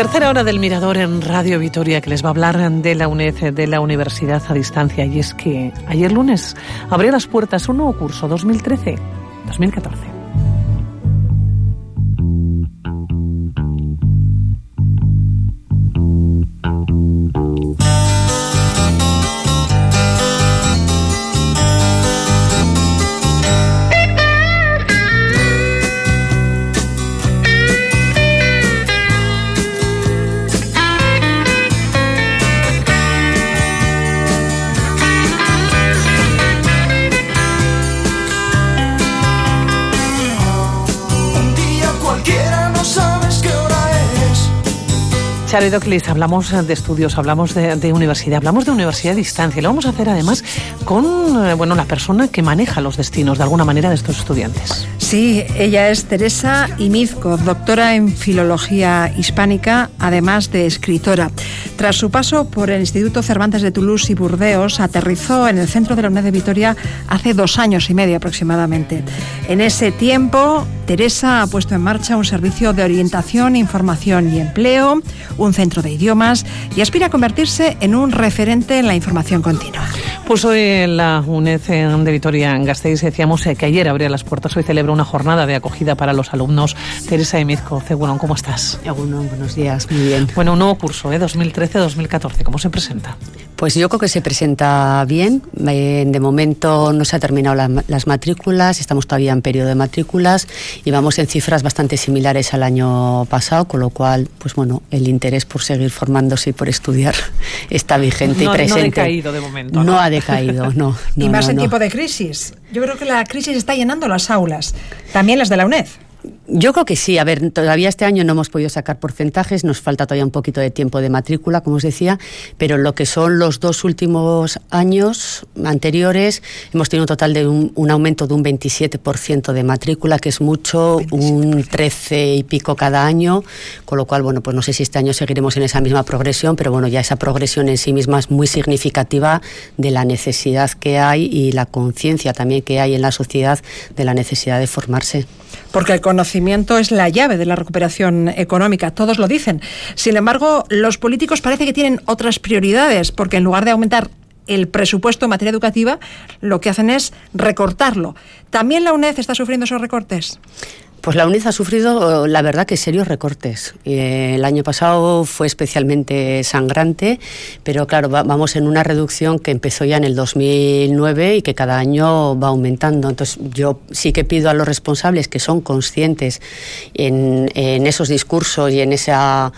Tercera hora del Mirador en Radio Vitoria, que les va a hablar de la UNED, de la Universidad a Distancia. Y es que ayer lunes abrió las puertas un nuevo curso 2013-2014. Charo Idoclis, hablamos de estudios, hablamos de universidad, hablamos de universidad a distancia. Y lo vamos a hacer además con la persona que maneja los destinos de alguna manera de estos estudiantes. Sí, ella es Teresa Imizco, doctora en Filología Hispánica, además de escritora. Tras su paso por el Instituto Cervantes de Toulouse y Burdeos, aterrizó en el centro de la UNED de Vitoria hace 2 años y medio aproximadamente. En ese tiempo, Teresa ha puesto en marcha un servicio de orientación, información y empleo, un centro de idiomas y aspira a convertirse en un referente en la información continua. Pues hoy en la UNED de Vitoria-Gasteiz decíamos que ayer abría las puertas, hoy celebra una jornada de acogida para los alumnos. Teresa Imizco, Egunon, ¿cómo estás? Egunon, buenos días, muy bien. Bueno, un nuevo curso, 2013-2014, ¿cómo se presenta? Pues yo creo que se presenta bien. De momento no se han terminado las matrículas, estamos todavía en periodo de matrículas y vamos en cifras bastante similares al año pasado, con lo cual, pues bueno, el interés por seguir formándose y por estudiar está vigente y presente. No ha decaído de momento. No ha decaído, no. Y más en tiempo de crisis. Yo creo que la crisis está llenando las aulas, también las de la UNED. Yo creo que sí. A ver, todavía este año no hemos podido sacar porcentajes, nos falta todavía un poquito de tiempo de matrícula, como os decía, pero lo que son los 2 últimos años anteriores hemos tenido un total de un aumento de un 27% de matrícula, que es mucho, 27%. Un 13 y pico cada año, con lo cual, bueno, pues no sé si este año seguiremos en esa misma progresión, pero bueno, ya esa progresión en sí misma es muy significativa de la necesidad que hay y la conciencia también que hay en la sociedad de la necesidad de formarse. Porque el conocimiento es la llave de la recuperación económica, todos lo dicen. Sin embargo, los políticos parece que tienen otras prioridades, porque en lugar de aumentar el presupuesto en materia educativa, lo que hacen es recortarlo. ¿También la UNED está sufriendo esos recortes? Pues la UNED ha sufrido, la verdad, que serios recortes. El año pasado fue especialmente sangrante, pero claro, vamos en una reducción que empezó ya en el 2009 y que cada año va aumentando. Entonces yo sí que pido a los responsables que son conscientes en esos discursos y en esas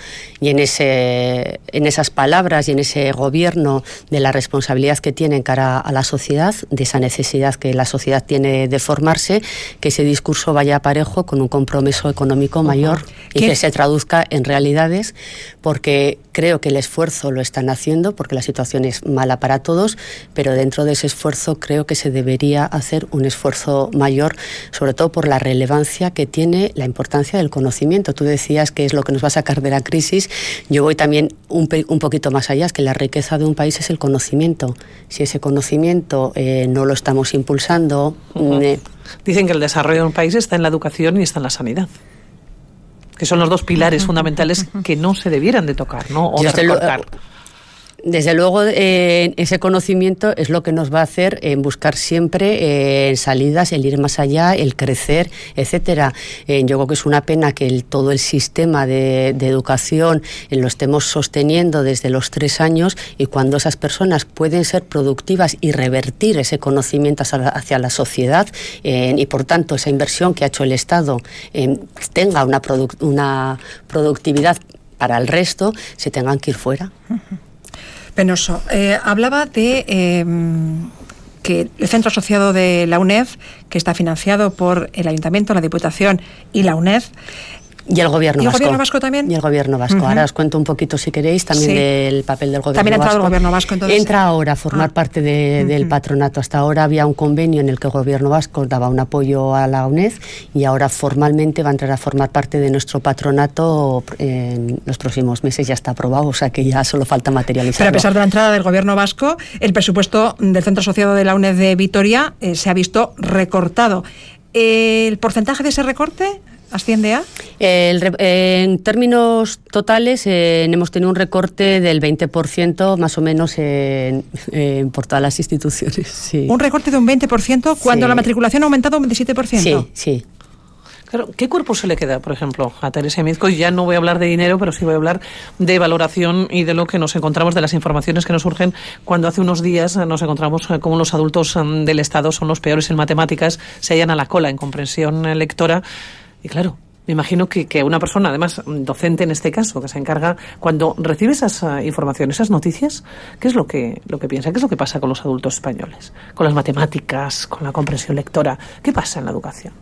palabras y en ese gobierno de la responsabilidad que tienen cara a la sociedad, de esa necesidad que la sociedad tiene de formarse, que ese discurso vaya parejo con un compromiso económico mayor y que se traduzca en realidades, porque creo que el esfuerzo lo están haciendo, porque la situación es mala para todos, pero dentro de ese esfuerzo creo que se debería hacer un esfuerzo mayor, sobre todo por la relevancia que tiene la importancia del conocimiento. Tú decías que es lo que nos va a sacar de la crisis. Yo voy también un poquito más allá, es que la riqueza de un país es el conocimiento. Si ese conocimiento no lo estamos impulsando... Dicen que el desarrollo de un país está en la educación y está en la sanidad, que son los 2 pilares fundamentales que no se debieran de tocar, ¿no? O de recortar. Desde luego, ese conocimiento es lo que nos va a hacer buscar siempre salidas, el ir más allá, el crecer, etcétera. Yo creo que es una pena que todo el sistema de educación lo estemos sosteniendo desde los 3 años, y cuando esas personas pueden ser productivas y revertir ese conocimiento hacia la sociedad, y por tanto esa inversión que ha hecho el Estado tenga una productividad para el resto, se tengan que ir fuera. Penoso. Hablaba de que el centro asociado de la UNED, que está financiado por el Ayuntamiento, la Diputación y la UNED, Y el gobierno vasco. ¿Y el gobierno vasco también? Y el gobierno vasco. Ahora os cuento un poquito, si queréis, también del papel del gobierno vasco. También ha entrado el gobierno vasco, entonces. Entra ahora a formar parte del patronato. Hasta ahora había un convenio en el que el gobierno vasco daba un apoyo a la UNED, y ahora formalmente va a entrar a formar parte de nuestro patronato en los próximos meses. Ya está aprobado, o sea que ya solo falta materializarlo. Pero a pesar de la entrada del gobierno vasco, el presupuesto del centro asociado de la UNED de Vitoria se ha visto recortado. ¿El porcentaje de ese recorte asciende a? En términos totales hemos tenido un recorte del 20% más o menos por todas las instituciones. Sí. Un recorte de un 20% cuando la matriculación ha aumentado un 27%. Sí, sí. Claro, ¿qué cuerpo se le queda, por ejemplo, a Teresa Mizco? Y ya no voy a hablar de dinero, pero sí voy a hablar de valoración y de lo que nos encontramos, de las informaciones que nos surgen cuando hace unos días nos encontramos como los adultos del Estado son los peores en matemáticas, se hallan a la cola en comprensión lectora. Y claro, me imagino que una persona, además docente en este caso, que se encarga, cuando recibe esas informaciones, esas noticias, ¿qué es lo que piensa? ¿Qué es lo que pasa con los adultos españoles? Con las matemáticas, con la comprensión lectora. ¿Qué pasa en la educación?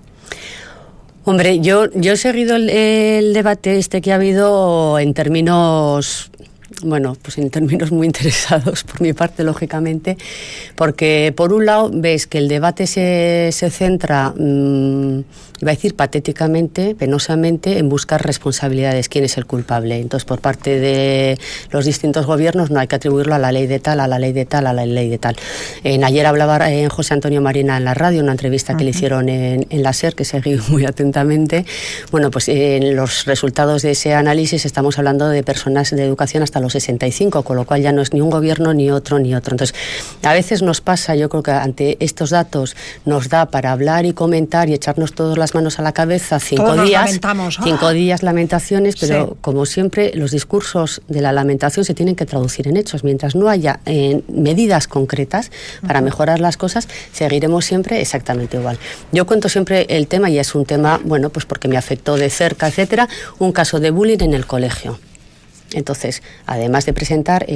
Hombre, yo he seguido el debate que ha habido en términos, bueno, pues en términos muy interesados por mi parte, lógicamente, porque por un lado ves que el debate se centra, iba a decir patéticamente, penosamente, en buscar responsabilidades, quién es el culpable. Entonces, por parte de los distintos gobiernos no hay que atribuirlo a la ley de tal, a la ley de tal, a la ley de tal. Ayer hablaba José Antonio Marina en la radio, una entrevista que le hicieron en la SER, que seguí muy atentamente. Bueno, pues en los resultados de ese análisis estamos hablando de personas de educación hasta los 65, con lo cual ya no es ni un gobierno ni otro ni otro. Entonces, a veces nos pasa, yo creo que ante estos datos nos da para hablar y comentar y echarnos todas las manos a la cabeza 5 días, 5 días lamentaciones, pero sí, como siempre los discursos de la lamentación se tienen que traducir en hechos. Mientras no haya medidas concretas para mejorar las cosas, seguiremos siempre exactamente igual. Yo cuento siempre el tema, y es un tema, bueno, pues porque me afectó de cerca, etcétera, un caso de bullying en el colegio. Entonces, además de presentar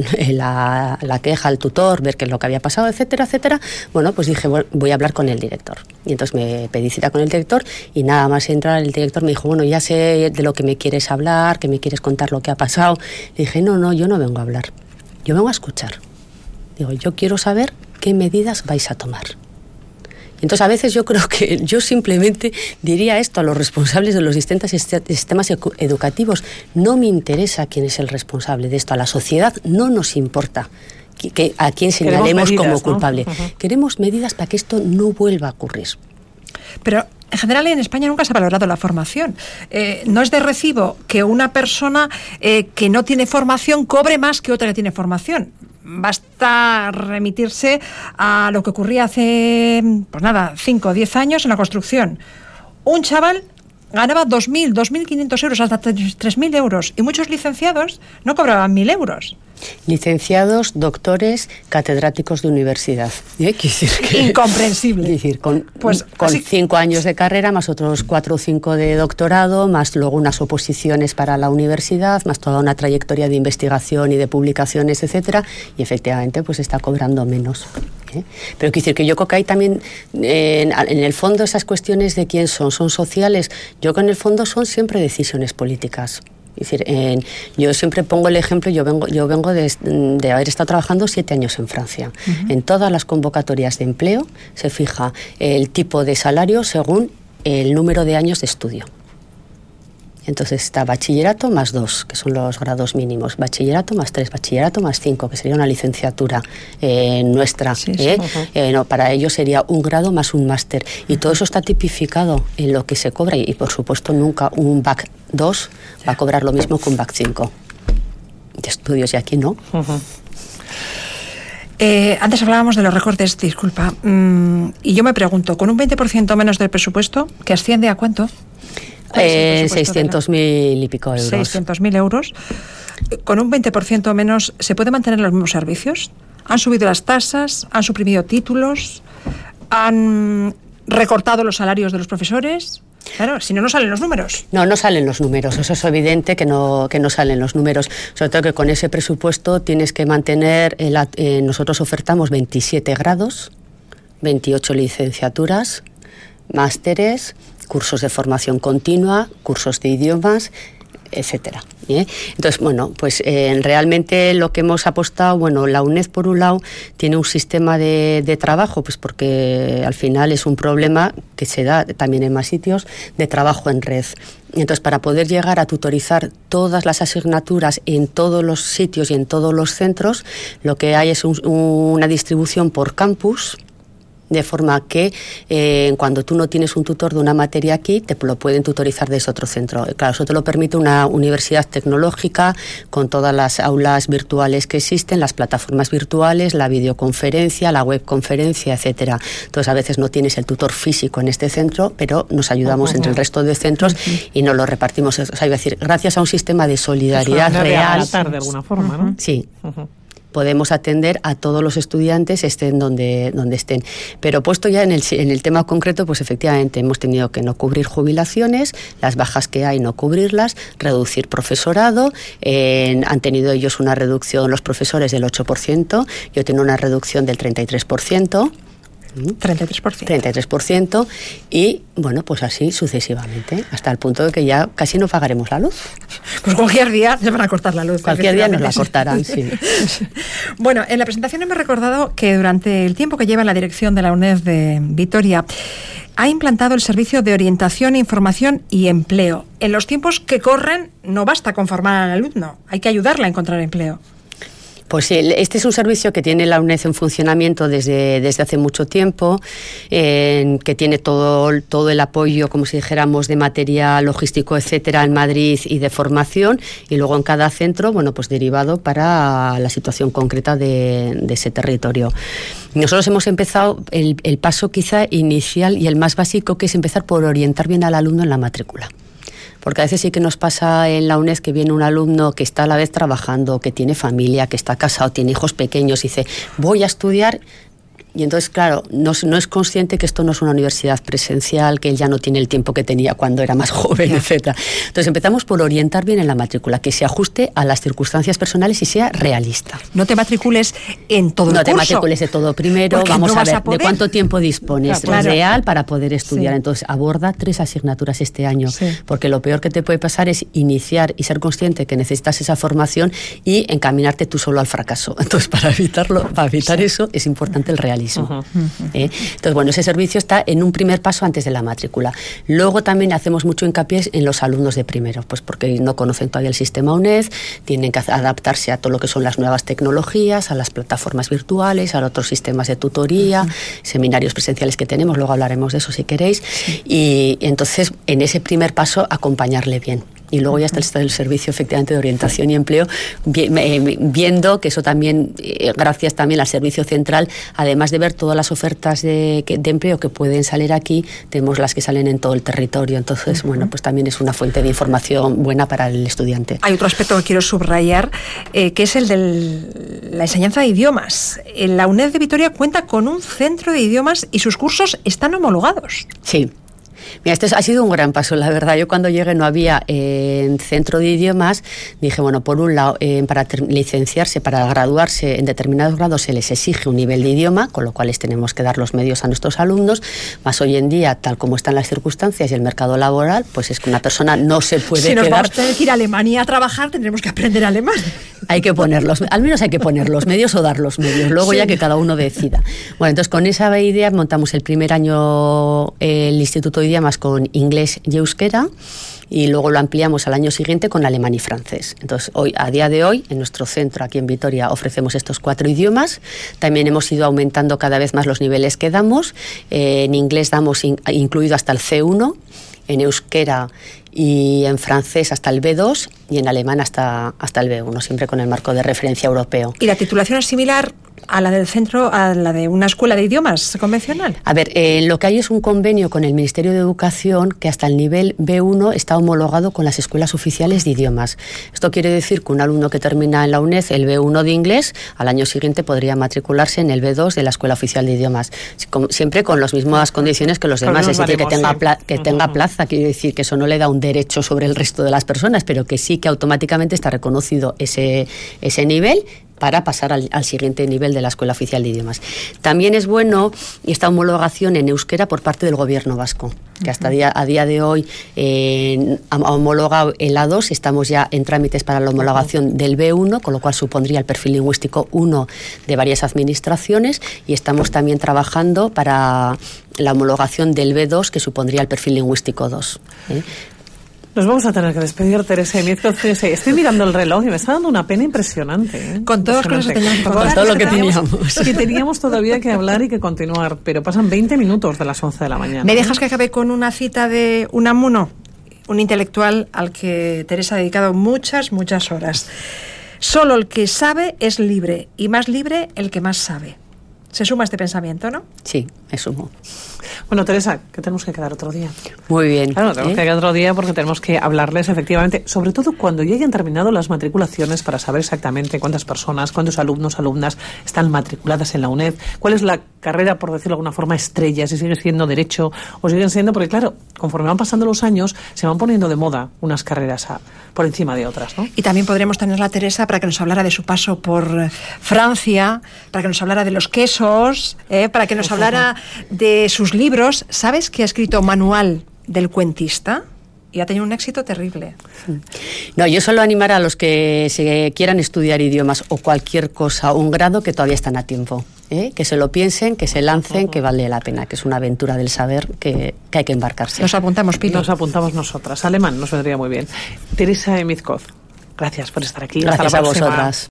la queja al tutor, ver qué es lo que había pasado, etcétera, etcétera, bueno, pues dije, bueno, voy a hablar con el director. Y entonces me pedí cita con el director y nada más entrar, el director me dijo, bueno, ya sé de lo que me quieres hablar, que me quieres contar lo que ha pasado. Le dije, no, yo no vengo a hablar, yo vengo a escuchar. Digo, yo quiero saber qué medidas vais a tomar. Entonces, a veces yo creo que yo simplemente diría esto a los responsables de los distintos sistemas educativos. No me interesa quién es el responsable de esto. A la sociedad no nos importa a quién señalemos medidas, como culpable. ¿No? Queremos medidas para que esto no vuelva a ocurrir. Pero en general en España nunca se ha valorado la formación. No es de recibo que una persona que no tiene formación cobre más que otra que tiene formación. Basta remitirse a lo que ocurría hace, pues nada, 5 o 10 años en la construcción. Un chaval ganaba 2.000, 2.500 euros, hasta 3.000 euros. Y muchos licenciados no cobraban 1.000 euros. Licenciados, doctores, catedráticos de universidad. Incomprensible. Es decir, con 5 años de carrera, más otros 4 o 5 de doctorado, más luego unas oposiciones para la universidad, más toda una trayectoria de investigación y de publicaciones, etcétera, y efectivamente pues está cobrando menos. Pero quiero decir que yo creo que hay también, en el fondo, esas cuestiones de quién son sociales. Yo creo que en el fondo son siempre decisiones políticas. Es decir, yo siempre pongo el ejemplo, yo vengo de haber estado trabajando 7 años en Francia. En todas las convocatorias de empleo se fija el tipo de salario según el número de años de estudio. Entonces está bachillerato más 2, que son los grados mínimos, bachillerato más 3, bachillerato más 5, que sería una licenciatura nuestra. Sí, sí, no, para ellos sería un grado más un máster. Y todo eso está tipificado en lo que se cobra. Y por supuesto nunca un BAC 2 va a cobrar lo mismo que un BAC 5 de estudios, y aquí no. Antes hablábamos de los recortes, disculpa, y yo me pregunto, con un 20% menos del presupuesto, ¿que asciende a cuánto? 600.000 y pico euros. 600.000 euros. Con un 20% menos, ¿se puede mantener los mismos servicios? ¿Han subido las tasas? ¿Han suprimido títulos? ¿Han recortado los salarios de los profesores? Claro, si no, no salen los números. No salen los números. Eso es evidente que no salen los números. Sobre todo que con ese presupuesto tienes que mantener, nosotros ofertamos 27 grados, 28 licenciaturas, másteres, cursos de formación continua, cursos de idiomas, etcétera. Entonces, bueno, pues realmente lo que hemos apostado, bueno, la UNED por un lado tiene un sistema de trabajo, pues porque al final es un problema que se da también en más sitios, de trabajo en red. Entonces, para poder llegar a tutorizar todas las asignaturas en todos los sitios y en todos los centros, lo que hay es una distribución por campus, de forma que cuando tú no tienes un tutor de una materia aquí, te lo pueden tutorizar desde otro centro. Claro, eso te lo permite una universidad tecnológica con todas las aulas virtuales que existen, las plataformas virtuales, la videoconferencia, la webconferencia, etcétera. Entonces, a veces no tienes el tutor físico en este centro, pero nos ayudamos entre el resto de centros y nos lo repartimos. O sea, iba a decir, gracias a un sistema de solidaridad real. De alguna forma, ¿no? Sí. Podemos atender a todos los estudiantes, estén donde estén. Pero puesto ya en el tema concreto, pues efectivamente hemos tenido que no cubrir jubilaciones, las bajas que hay no cubrirlas, reducir profesorado. Han tenido ellos una reducción, los profesores, del 8%, yo tengo una reducción del 33%. 33%, y bueno, pues así sucesivamente, hasta el punto de que ya casi no pagaremos la luz. Pues cualquier día se van a cortar la luz. Cualquier día nos la cortarán, sí. Bueno, en la presentación hemos recordado que durante el tiempo que lleva en la dirección de la UNED de Vitoria, ha implantado el servicio de orientación, información y empleo. En los tiempos que corren no basta con formar al alumno, hay que ayudarla a encontrar empleo. Pues sí, este es un servicio que tiene la UNED en funcionamiento desde hace mucho tiempo, que tiene todo el apoyo, como si dijéramos, de material logístico, etcétera, en Madrid, y de formación, y luego en cada centro, bueno, pues derivado para la situación concreta de ese territorio. Nosotros hemos empezado el paso quizá inicial y el más básico, que es empezar por orientar bien al alumno en la matrícula. Porque a veces sí que nos pasa en la UNED que viene un alumno que está a la vez trabajando, que tiene familia, que está casado, tiene hijos pequeños, y dice, voy a estudiar. Y entonces, claro, no es consciente que esto no es una universidad presencial, que él ya no tiene el tiempo que tenía cuando era más joven, etcétera. Entonces empezamos por orientar bien en la matrícula, que se ajuste a las circunstancias personales y sea realista. No te matricules en todo el curso. No te matricules de todo primero, vamos a ver de cuánto tiempo dispones real para poder estudiar. Sí. Entonces aborda 3 asignaturas este año, porque lo peor que te puede pasar es iniciar y ser consciente que necesitas esa formación y encaminarte tú solo al fracaso. Entonces para evitar eso es importante el realismo. Entonces, bueno, ese servicio está en un primer paso antes de la matrícula. Luego también hacemos mucho hincapié en los alumnos de primero, pues porque no conocen todavía el sistema UNED, tienen que adaptarse a todo lo que son las nuevas tecnologías, a las plataformas virtuales, a otros sistemas de tutoría, seminarios presenciales que tenemos, luego hablaremos de eso si queréis, y entonces en ese primer paso acompañarle bien. Y luego ya está el servicio efectivamente de orientación y empleo, viendo que eso también, gracias también al servicio central, además de ver todas las ofertas de empleo que pueden salir aquí, tenemos las que salen en todo el territorio. Entonces, bueno, pues también es una fuente de información buena para el estudiante. Hay otro aspecto que quiero subrayar, que es el de la enseñanza de idiomas. La UNED de Vitoria cuenta con un centro de idiomas y sus cursos están homologados. Sí. Mira, esto ha sido un gran paso, la verdad. Yo cuando llegué no había centro de idiomas. Dije, bueno, por un lado, para licenciarse, para graduarse en determinados grados se les exige un nivel de idioma, con lo cual les tenemos que dar los medios a nuestros alumnos. Más hoy en día, tal como están las circunstancias y el mercado laboral, pues es que una persona no se puede quedar... Si nos vamos a ir a Alemania a trabajar, tendremos que aprender alemán. Hay que ponerlos, al menos hay que poner los medios o dar los medios, luego ya que cada uno decida. Bueno, entonces con esa idea montamos el primer año el Instituto de Idiomas con inglés y euskera, y luego lo ampliamos al año siguiente con alemán y francés. Entonces, a día de hoy, en nuestro centro aquí en Vitoria ofrecemos estos 4 idiomas. También hemos ido aumentando cada vez más los niveles que damos. En inglés damos incluido hasta el C1, en euskera y en francés hasta el B2 y en alemán hasta el B1, siempre con el marco de referencia europeo. ¿Y la titulación es similar a la del centro, a la de una escuela de idiomas convencional? A ver, lo que hay es un convenio con el Ministerio de Educación que hasta el nivel B1 está homologado con las escuelas oficiales de idiomas. Esto quiere decir que un alumno que termina en la UNED el B1 de inglés, al año siguiente podría matricularse en el B2 de la Escuela Oficial de Idiomas, siempre con las mismas condiciones que los demás, es decir, que tenga plaza. Quiere decir que eso no le da un derecho sobre el resto de las personas, pero que sí que automáticamente está reconocido ese nivel para pasar al siguiente nivel de la Escuela Oficial de Idiomas. También es bueno esta homologación en euskera por parte del Gobierno vasco, que hasta a día de hoy ha homologado el A2, estamos ya en trámites para la homologación del B1, con lo cual supondría el perfil lingüístico 1 de varias administraciones, y estamos también trabajando para la homologación del B2, que supondría el perfil lingüístico 2. Nos vamos a tener que despedir, Teresa Emizcoz. Estoy mirando el reloj y me está dando una pena impresionante, ¿eh? Con todas las cosas que teníamos que contar. Con todo lo que teníamos. Que teníamos todavía que hablar y que continuar, pero pasan 20 minutos de las 11 de la mañana. ¿Me dejas que acabe con una cita de Unamuno, un intelectual al que Teresa ha dedicado muchas horas? Solo el que sabe es libre, y más libre el que más sabe. Se suma este pensamiento, ¿no? Sí, me sumo. Bueno, Teresa, que tenemos que quedar otro día. Muy bien. Claro, tenemos que quedar otro día porque tenemos que hablarles efectivamente, sobre todo cuando ya hayan terminado las matriculaciones, para saber exactamente cuántas personas, cuántos alumnos, alumnas están matriculadas en la UNED, cuál es la carrera, por decirlo de alguna forma, estrella, si sigue siendo Derecho o siguen siendo, porque claro, conforme van pasando los años, se van poniendo de moda unas carreras por encima de otras, ¿no? Y también podremos tenerla a Teresa para que nos hablara de su paso por Francia, para que nos hablara de los quesos, para que nos hablara de sus libros. ¿Sabes que ha escrito Manual del Cuentista? Y ha tenido un éxito terrible. No, yo solo animar a los que se quieran estudiar idiomas o cualquier cosa, un grado, que todavía están a tiempo. Que se lo piensen, que se lancen, que vale la pena, que es una aventura del saber que hay que embarcarse. Nos apuntamos, Pili. Nos apuntamos nosotras. Alemán nos vendría muy bien. Teresa Emizcoz, gracias por estar aquí. Gracias hasta la próxima. A vosotras.